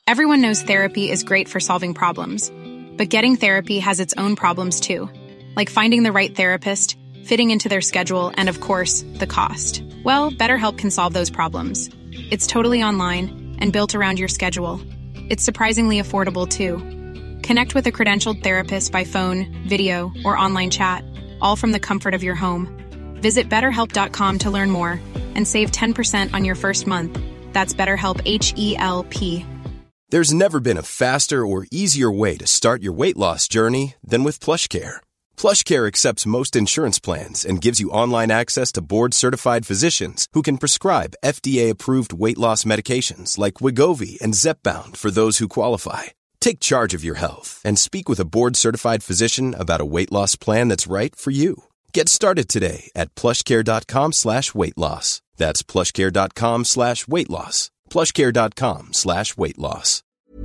Everyone knows therapy is great for solving problems, but getting therapy has its own problems too, like finding the right therapist, fitting into their schedule, and of course, the cost. Well, BetterHelp can solve those problems. It's totally online and built around your schedule. It's surprisingly affordable too. Connect with a credentialed therapist by phone, video, or online chat, all from the comfort of your home. Visit BetterHelp.com to learn more and save 10% on your first month. That's BetterHelp, H-E-L-P. There's never been a faster or easier way to start your weight loss journey than with PlushCare. PlushCare accepts most insurance plans and gives you online access to board-certified physicians who can prescribe FDA-approved weight loss medications like Wegovy and Zepbound for those who qualify. Take charge of your health and speak with a board-certified physician about a weight loss plan that's right for you. Get started today at plushcare.com/weight loss. That's plushcare.com/weight loss. plushcare.com/weight loss.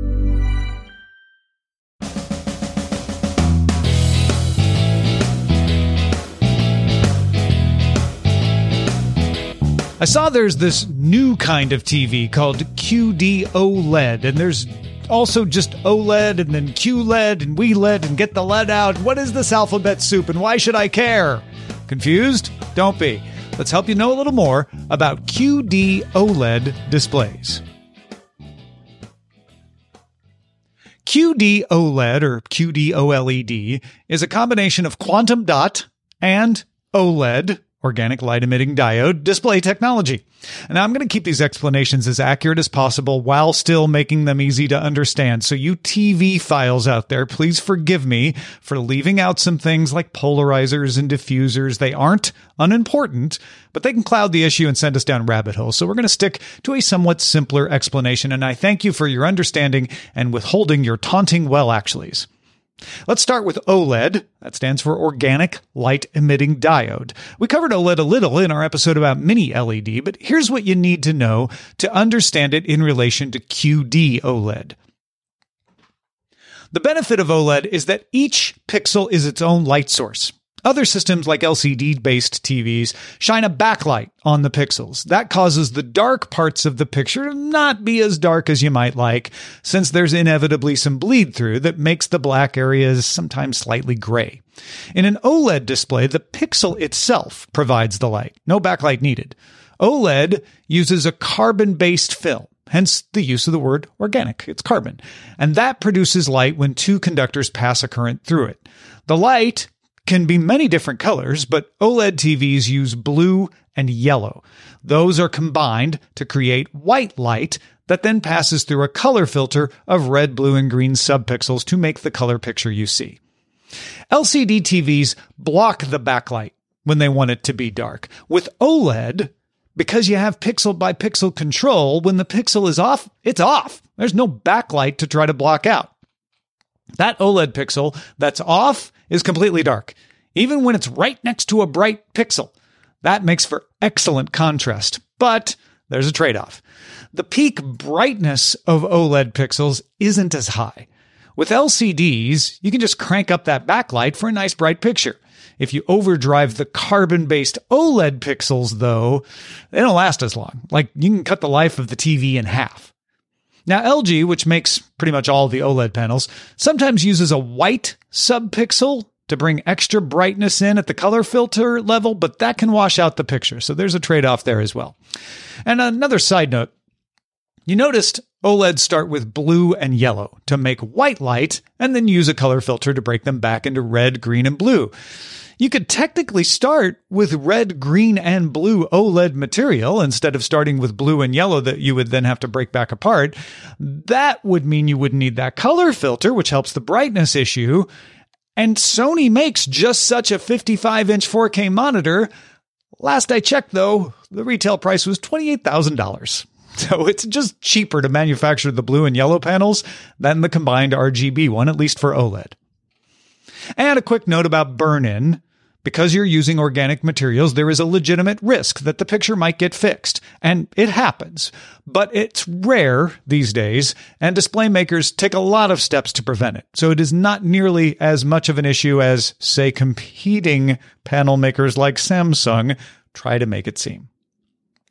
I saw there's this new kind of TV called QD OLED, and there's also just OLED and then QLED and WeLED and get the lead out. What is this alphabet soup and why should I care? Confused? Don't be. Let's help you know a little more about QD OLED displays. QD OLED, or QD OLED, is a combination of quantum dot and OLED, organic light emitting diode, display technology. And I'm going to keep these explanations as accurate as possible while still making them easy to understand. So you TV files out there, please forgive me for leaving out some things like polarizers and diffusers. They aren't unimportant, but they can cloud the issue and send us down rabbit holes. So we're going to stick to a somewhat simpler explanation. And I thank you for your understanding and withholding your taunting well-actuallys. Let's start with OLED. That stands for Organic Light Emitting Diode. We covered OLED a little in our episode about Mini LED, but here's what you need to know to understand it in relation to QD OLED. The benefit of OLED is that each pixel is its own light source. Other systems like LCD-based TVs shine a backlight on the pixels. That causes the dark parts of the picture to not be as dark as you might like, since there's inevitably some bleed-through that makes the black areas sometimes slightly gray. In an OLED display, the pixel itself provides the light. No backlight needed. OLED uses a carbon-based film, hence the use of the word organic. It's carbon. And that produces light when two conductors pass a current through it. The light can be many different colors, but OLED TVs use blue and yellow. Those are combined to create white light that then passes through a color filter of red, blue, and green subpixels to make the color picture you see. LCD TVs block the backlight when they want it to be dark. With OLED, because you have pixel-by-pixel control, when the pixel is off, it's off. There's no backlight to try to block out. That OLED pixel that's off is completely dark, even when it's right next to a bright pixel. That makes for excellent contrast, but there's a trade-off. The peak brightness of OLED pixels isn't as high. With LCDs, you can just crank up that backlight for a nice bright picture. If you overdrive the carbon-based OLED pixels, though, they don't last as long. Like, you can cut the life of the TV in half. Now, LG, which makes pretty much all the OLED panels, sometimes uses a white subpixel to bring extra brightness in at the color filter level, but that can wash out the picture. So there's a trade-off there as well. And another side note, you noticed OLEDs start with blue and yellow to make white light and then use a color filter to break them back into red, green, and blue. You could technically start with red, green, and blue OLED material instead of starting with blue and yellow that you would then have to break back apart. That would mean you wouldn't need that color filter, which helps the brightness issue. And Sony makes just such a 55-inch 4K monitor. Last I checked, though, the retail price was $28,000. So it's just cheaper to manufacture the blue and yellow panels than the combined RGB one, at least for OLED. And a quick note about burn-in. Because you're using organic materials, there is a legitimate risk that the picture might get fixed. And it happens. But it's rare these days, and display makers take a lot of steps to prevent it. So it is not nearly as much of an issue as, say, competing panel makers like Samsung try to make it seem.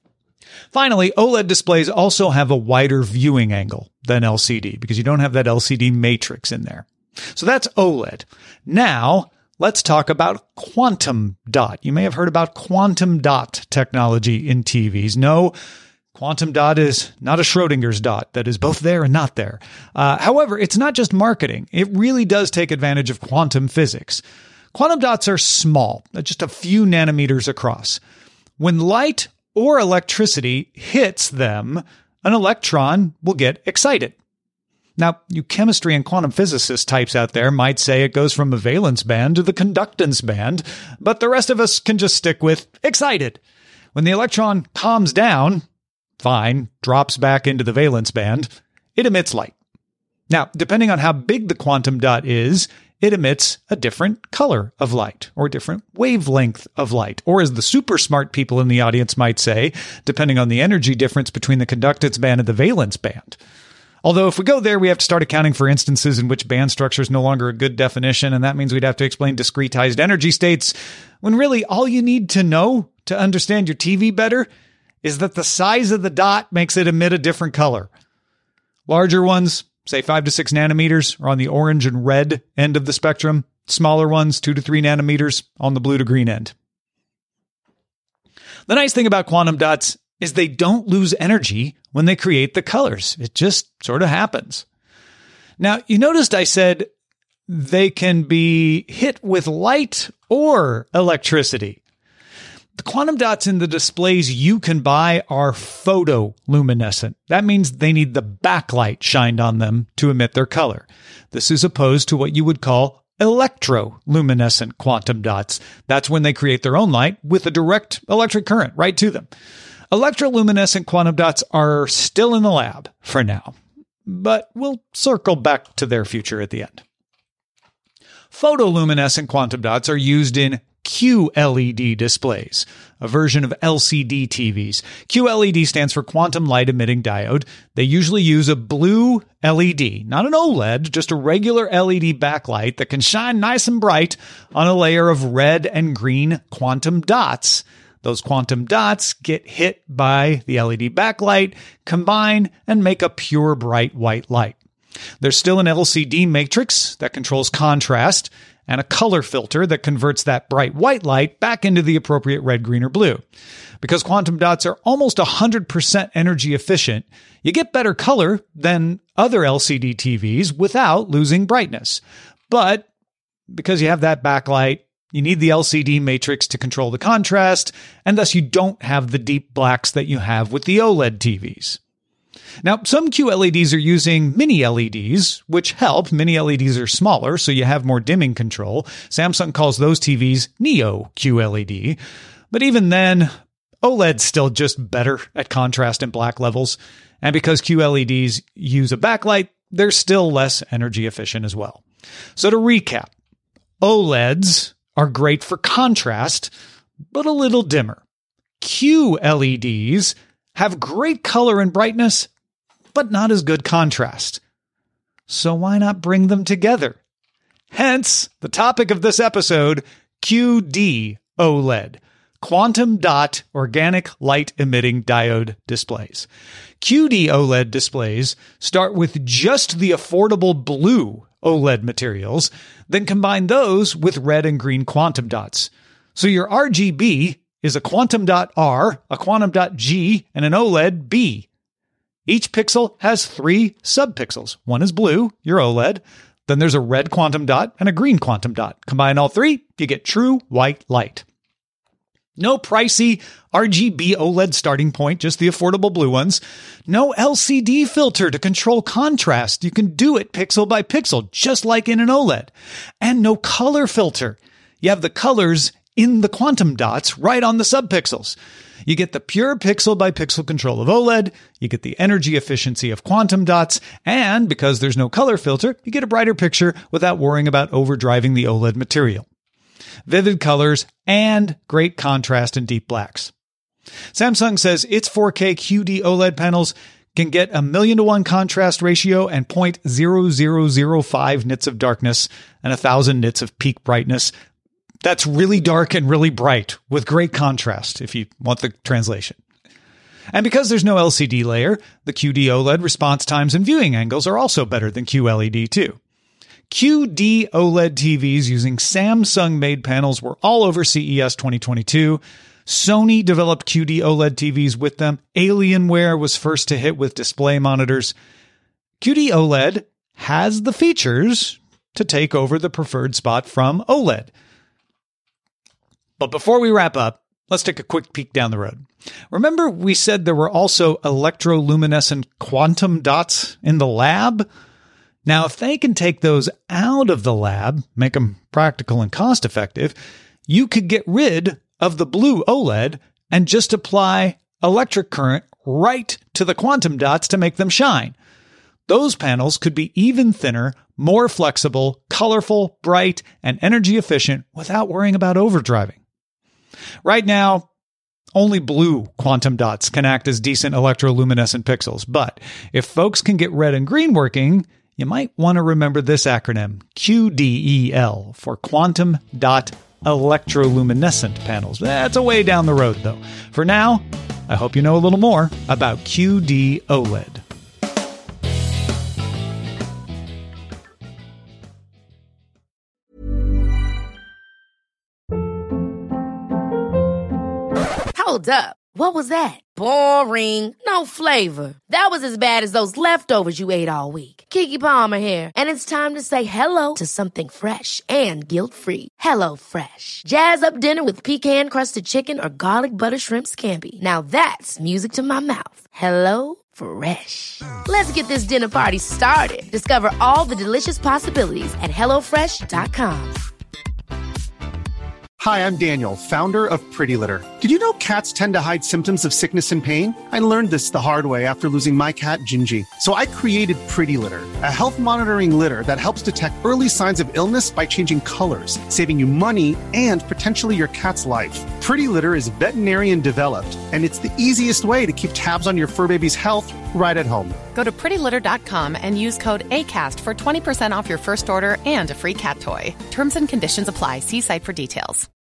Finally, OLED displays also have a wider viewing angle than LCD because you don't have that LCD matrix in there. So that's OLED. Now, let's talk about quantum dot. You may have heard about quantum dot technology in TVs. No, quantum dot is not a Schrodinger's dot that is both there and not there. However, it's not just marketing. It really does take advantage of quantum physics. Quantum dots are small, just a few nanometers across. When light or electricity hits them, an electron will get excited. Now, you chemistry and quantum physicist types out there might say it goes from the valence band to the conductance band, but the rest of us can just stick with excited. When the electron calms down, fine, drops back into the valence band, it emits light. Now, depending on how big the quantum dot is, it emits a different color of light or different wavelength of light. Or as the super smart people in the audience might say, depending on the energy difference between the conductance band and the valence band. Although if we go there, we have to start accounting for instances in which band structure is no longer a good definition, and that means we'd have to explain discretized energy states, when really all you need to know to understand your TV better is that the size of the dot makes it emit a different color. Larger ones, say 5 to 6 nanometers, are on the orange and red end of the spectrum. Smaller ones, 2 to 3 nanometers, on the blue to green end. The nice thing about quantum dots is they don't lose energy when they create the colors. It just sort of happens. Now, you noticed I said they can be hit with light or electricity. The quantum dots in the displays you can buy are photoluminescent. That means they need the backlight shined on them to emit their color. This is opposed to what you would call electroluminescent quantum dots. That's when they create their own light with a direct electric current right to them. Electroluminescent quantum dots are still in the lab for now, but we'll circle back to their future at the end. Photoluminescent quantum dots are used in QLED displays, a version of LCD TVs. QLED stands for quantum light emitting diode. They usually use a blue LED, not an OLED, just a regular LED backlight that can shine nice and bright on a layer of red and green quantum dots. Those quantum dots get hit by the LED backlight, combine, and make a pure bright white light. There's still an LCD matrix that controls contrast, and a color filter that converts that bright white light back into the appropriate red, green, or blue. Because quantum dots are almost 100% energy efficient, you get better color than other LCD TVs without losing brightness. But because you have that backlight, you need the LCD matrix to control the contrast, and thus you don't have the deep blacks that you have with the OLED TVs. Now, some QLEDs are using mini LEDs, which help. Mini LEDs are smaller, so you have more dimming control. Samsung calls those TVs Neo QLED. But even then, OLED's still just better at contrast and black levels. And because QLEDs use a backlight, they're still less energy efficient as well. So to recap, OLEDs are great for contrast, but a little dimmer. QLEDs have great color and brightness, but not as good contrast. So why not bring them together? Hence, the topic of this episode, QD OLED, Quantum Dot Organic Light Emitting Diode Displays. QD OLED displays start with just the affordable blue OLED materials, then combine those with red and green quantum dots. So your RGB is a quantum dot R, a quantum dot G, and an OLED B. Each pixel has 3 subpixels. One is blue, your OLED. Then there's a red quantum dot and a green quantum dot. Combine all 3, you get true white light. No pricey RGB OLED starting point, just the affordable blue ones. No LCD filter to control contrast. You can do it pixel by pixel, just like in an OLED. And no color filter. You have the colors in the quantum dots right on the subpixels. You get the pure pixel by pixel control of OLED, you get the energy efficiency of quantum dots, and because there's no color filter, you get a brighter picture without worrying about overdriving the OLED material. Vivid colors and great contrast and deep blacks. Samsung says its 4K QD OLED panels can get 1,000,000-to-1 contrast ratio and 0.0005 nits of darkness and 1,000 nits of peak brightness. That's really dark and really bright with great contrast, if you want the translation. And because there's no LCD layer, the QD OLED response times and viewing angles are also better than QLED too. QD OLED TVs using Samsung-made panels were all over CES 2022. Sony developed QD OLED TVs with them. Alienware was first to hit with display monitors. QD OLED has the features to take over the preferred spot from OLED. But before we wrap up, let's take a quick peek down the road. Remember we said there were also electroluminescent quantum dots in the lab? Now, if they can take those out of the lab, make them practical and cost-effective, you could get rid of the blue OLED and just apply electric current right to the quantum dots to make them shine. Those panels could be even thinner, more flexible, colorful, bright, and energy efficient without worrying about overdriving. Right now, only blue quantum dots can act as decent electroluminescent pixels, but if folks can get red and green working, you might want to remember this acronym, QDEL, for Quantum Dot Electroluminescent panels. That's a way down the road, though. For now, I hope you know a little more about QD OLED. Hold up. What was that? Boring. No flavor. That was as bad as those leftovers you ate all week. Keke Palmer here, and it's time to say hello to something fresh and guilt-free. Hello Fresh. Jazz up dinner with pecan-crusted chicken or garlic butter shrimp scampi. Now that's music to my mouth. Hello Fresh. Let's get this dinner party started. Discover all the delicious possibilities at HelloFresh.com. Hi, I'm Daniel, founder of Pretty Litter. Did you know cats tend to hide symptoms of sickness and pain? I learned this the hard way after losing my cat, Gingy. So I created Pretty Litter, a health monitoring litter that helps detect early signs of illness by changing colors, saving you money and potentially your cat's life. Pretty Litter is veterinarian developed, and it's the easiest way to keep tabs on your fur baby's health right at home. Go to prettylitter.com and use code ACAST for 20% off your first order and a free cat toy. Terms and conditions apply. See site for details.